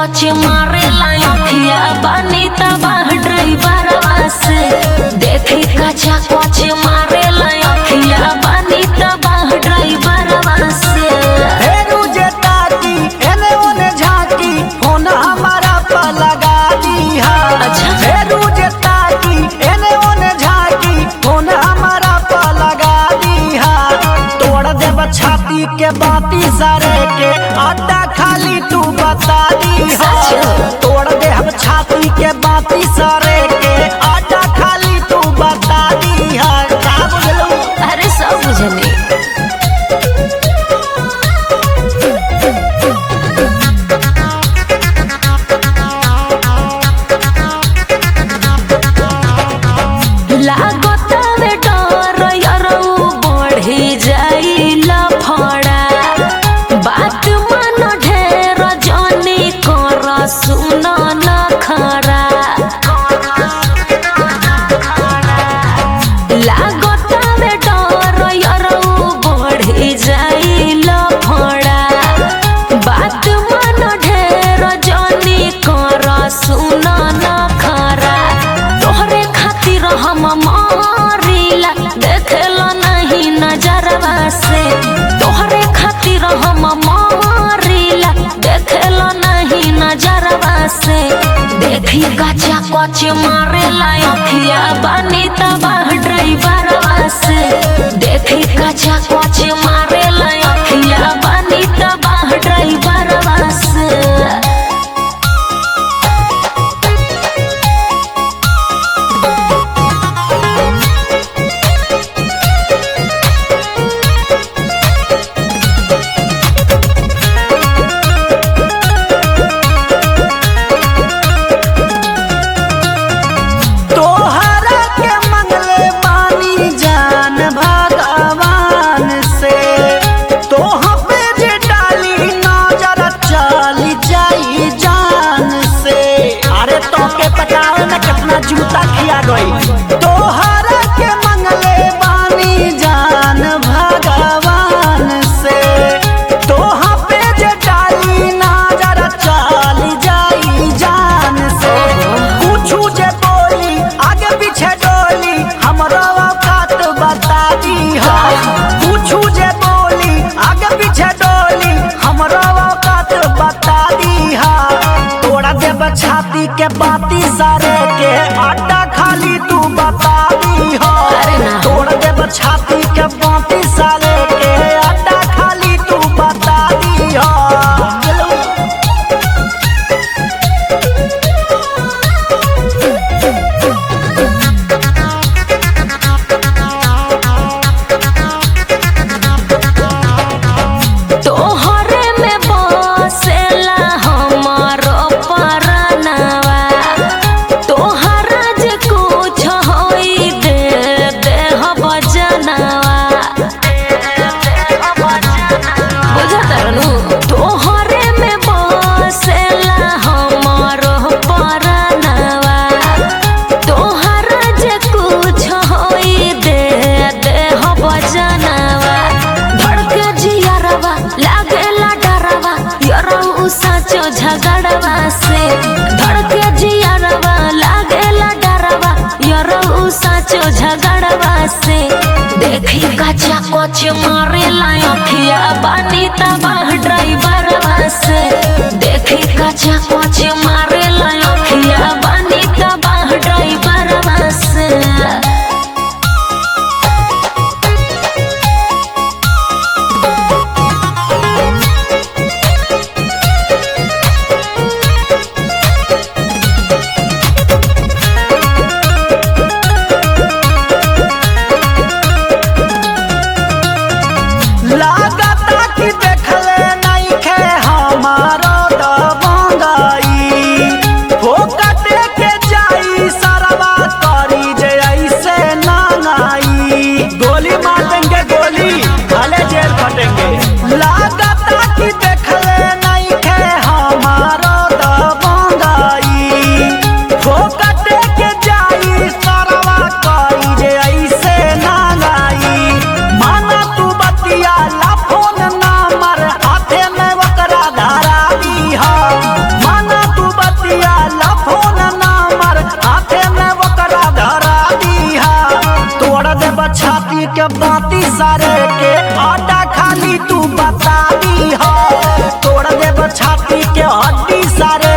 कोच मारे लायकिया बानी तबाह ड्राइवरवा से देखी कच्चा कोच मारे लायकिया बानी तबाह ड्राइवरवा से हेरू जेता की एने ओने झांकी फोन हमारा पर लगा दी हा। अच्छा। हेरू जेता की एने ओने झांकी फोन हमारा पर लगा दी हा। तोड़ देब छाती के बाती सरे के अड्डा खाली तू बता दी हा। सच। तोड़ दे हम छाती के बाती सरे के अड्डा खाली तू बता दी हा। का बुझलू? अरे सब बुझने लागत वे डर यारो बढ़ी जाइला फड़ा बात मन ढेर जानी कर सुन नखरा लागत वे डर यारो बढ़ी जाइला फड़ा बात मन ढेर जानी कर सुन नखरा तोहरे खातिर हम मारिला देखला नहीं नजरवा से तोहरे खातिर हम मारिला देखला नहीं नजरवा से देखी गचा कोच मारे लायकिया बानी तबाह ड्राइवरवा से देखी गचा कोच मारे लायकिया बानी तबाह ड्राइवरवा से तोहरा के मंगले बानी जान भगवान से तोह पे जे डाली नजर चली जाई जान से। अरे तो के पटाओ न कितना जूता खिया गई। तोहरा के मंगले बानी जान भगवान से तोह पे जे डाली नजर चली जाई जान से। पूछू जे बोली आगे पीछे डोली हमरा औकात बता दी हा। पूछू जे बोली आगे पीछे डोली हमरा औकात बता दी हा। तोड़ा देब छाती के बाती सारे के अड्डा खाली तू बता दी हा। अरे ना। तोड़ देब छाती के बाती सारे के अड्डा खाली तू बता दी हा। तोहरे में बसेला हमारो परनवा तोहरा जे कुछ होई दे देहब जनवा बुझत रहनु तोहरे में बसेला हमारो परनवा तोहरा जे कुछ होई दे देहब जनवा धड़के जियरवा लागेला डरवा यरौ सचो झगड़वा से धड़के जियरवा लागेला डरवा यरौ सचो झगड़वा से देखी कच्चा कोच मारे लायकिया बानी तबाह ड्राइवरवा से देखी कच्चा कोच मारे लायकिया बानी तबाह ड्राइवरवा से लागता कि देखले नहीं खे हमारो दबंगाई फोकटे के जाई सरवा करी जे ऐसे नांगाई। गोली मारेंगे गोली भले जेल फटेंगे। लागता कि देखले नहीं खे हमारो दबंगाई फोकटे के जाई सरवा करी जे ऐसे नांगाई। माना तू बतिया लाफोन ना मर हाथे में वकरा धारा दी हा। माना गाड़ी के बाती सारे के आटा खाली तू बता दी हो, तोड़ देब छाती के हड्डी सारे